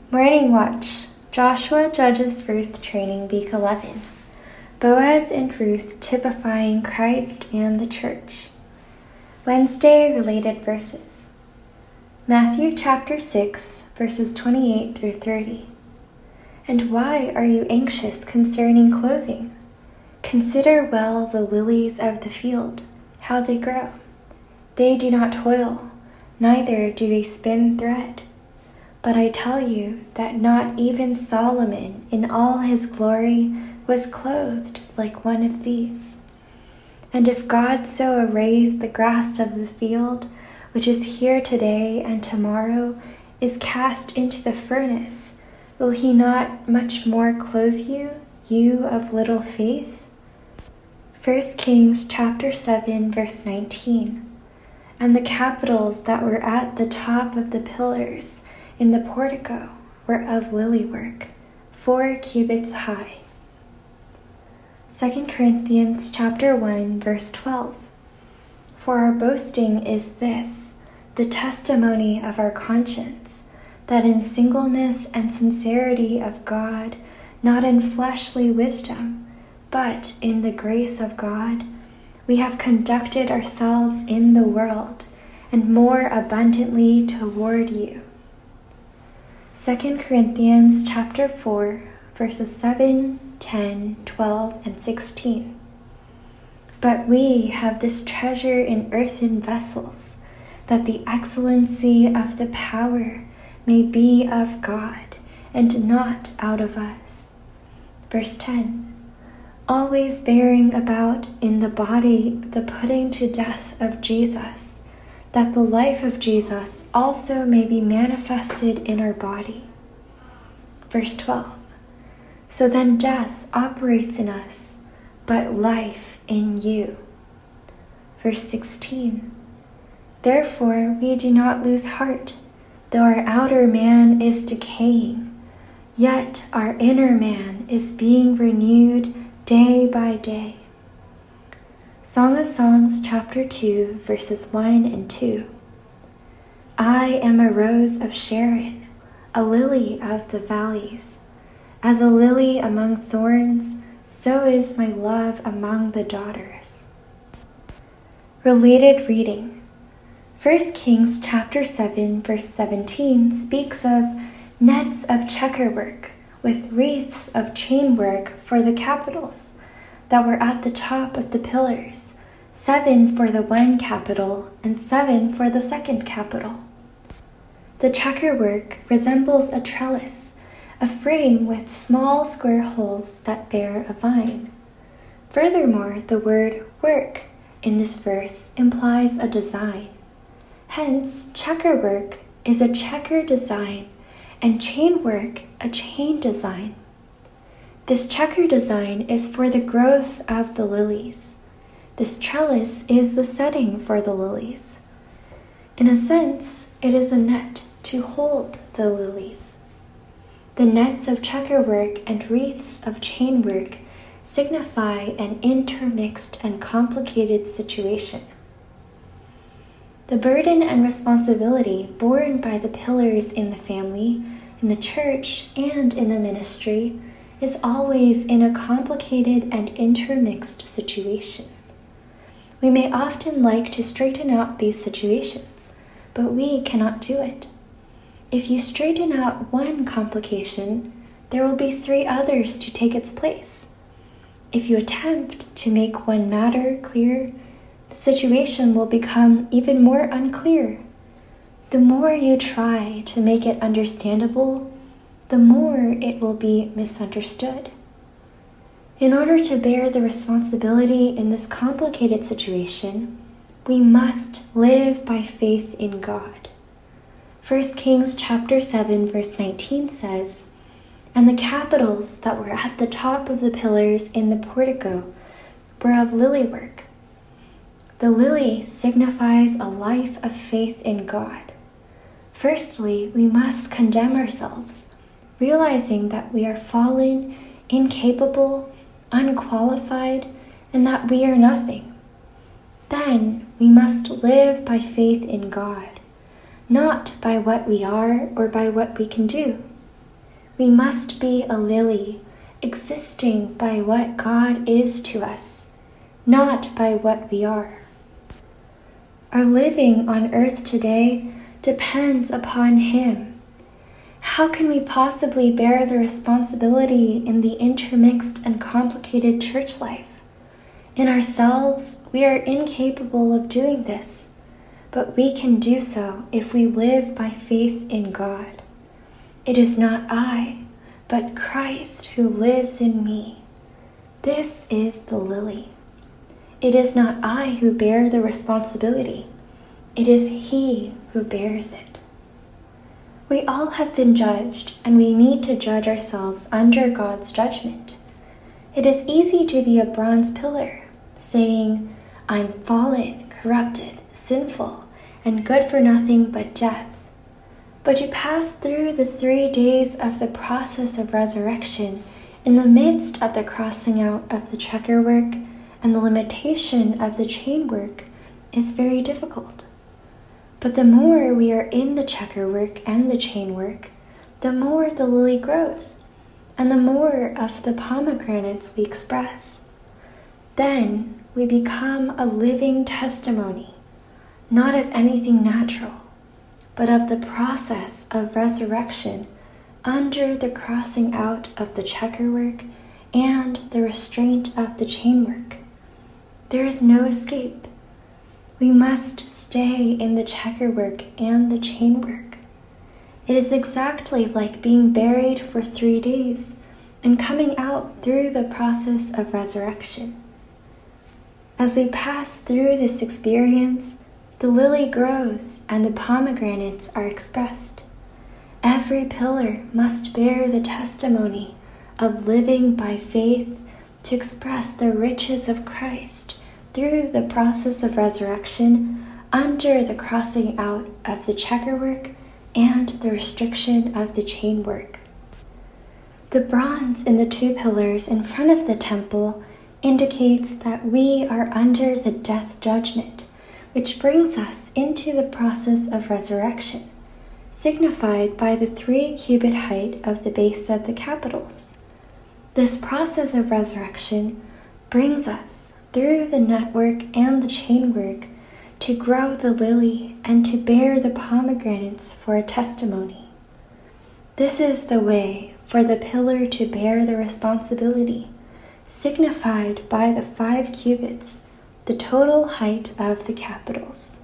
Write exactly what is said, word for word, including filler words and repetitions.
Morning Watch, Joshua judges Ruth training week eleven. Boaz and Ruth typifying Christ and the church. Wednesday related verses. Matthew chapter six, verses twenty-eight through thirty. And why are you anxious concerning clothing? Consider well the lilies of the field, how they grow. They do not toil, neither do they spin thread. But I tell you that not even Solomon in all his glory was clothed like one of these. And if God so arrays the grass of the field, which is here today and tomorrow is cast into the furnace, will he not much more clothe you, you of little faith? First Kings chapter seven, verse nineteen. And the capitals that were at the top of the pillars in the portico were of lily work, four cubits high. Second Corinthians chapter one, verse twelve. For our boasting is this, the testimony of our conscience, that in singleness and sincerity of God, not in fleshly wisdom, but in the grace of God, we have conducted ourselves in the world, and more abundantly toward you. Second Corinthians chapter four, verses seven, ten, twelve, and sixteen. But we have this treasure in earthen vessels, that the excellency of the power may be of God, and not out of us. Verse ten. Always bearing about in the body the putting to death of Jesus, that the life of Jesus also may be manifested in our body. Verse twelve. So then death operates in us, but life in you. Verse sixteen. Therefore we do not lose heart, though our outer man is decaying, yet our inner man is being renewed day by day. Song of Songs chapter two, verses one and two. I am a rose of Sharon, a lily of the valleys. As a lily among thorns, so is my love among the daughters. Related reading. First Kings chapter seven, verse seventeen speaks of nets of checkerwork with wreaths of chainwork for the capitals that were at the top of the pillars, seven for the one capital and seven for the second capital. The checkerwork resembles a trellis, a frame with small square holes that bear a vine. Furthermore, the word work in this verse implies a design. Hence, checkerwork is a checker design and chainwork a chain design. This checker design is for the growth of the lilies. This trellis is the setting for the lilies. In a sense, it is a net to hold the lilies. The nets of checkerwork and wreaths of chainwork signify an intermixed and complicated situation. The burden and responsibility borne by the pillars in the family, in the church, and in the ministry is always in a complicated and intermixed situation. We may often like to straighten out these situations, but we cannot do it. If you straighten out one complication, there will be three others to take its place. If you attempt to make one matter clear, the situation will become even more unclear. The more you try to make it understandable, the more it will be misunderstood. In order to bear the responsibility in this complicated situation, we must live by faith in God. First Kings chapter seven, verse nineteen says, And the capitals that were at the top of the pillars in the portico were of lily work. The lily signifies a life of faith in God. Firstly, we must condemn ourselves, realizing that we are fallen, incapable, unqualified, and that we are nothing. Then we must live by faith in God, not by what we are or by what we can do. We must be a lily, existing by what God is to us, not by what we are. Our living on earth today depends upon Him. How can we possibly bear the responsibility in the intermixed and complicated church life? In ourselves, we are incapable of doing this, but we can do so if we live by faith in God. It is not I, but Christ who lives in me. This is the lily. It is not I who bear the responsibility. It is He who bears it. We all have been judged, and we need to judge ourselves under God's judgment. It is easy to be a bronze pillar, saying, I'm fallen, corrupted, sinful, and good for nothing but death. But you pass through the three days of the process of resurrection in the midst of the crossing out of the checker work, and the limitation of the chain work is very difficult. But the more we are in the checker work and the chain work, the more the lily grows, and the more of the pomegranates we express. Then we become a living testimony, not of anything natural, but of the process of resurrection under the crossing out of the checker work and the restraint of the chain work. There is no escape. We must stay in the checker work and the chain work. It is exactly like being buried for three days and coming out through the process of resurrection. As we pass through this experience, the lily grows and the pomegranates are expressed. Every pillar must bear the testimony of living by faith to express the riches of Christ through the process of resurrection under the crossing out of the checker work and the restriction of the chain work. The bronze in the two pillars in front of the temple indicates that we are under the death judgment, which brings us into the process of resurrection, signified by the three cubit height of the base of the capitals. This process of resurrection brings us through the network and the chain work to grow the lily and to bear the pomegranates for a testimony. This is the way for the pillar to bear the responsibility, signified by the five cubits, the total height of the capitals.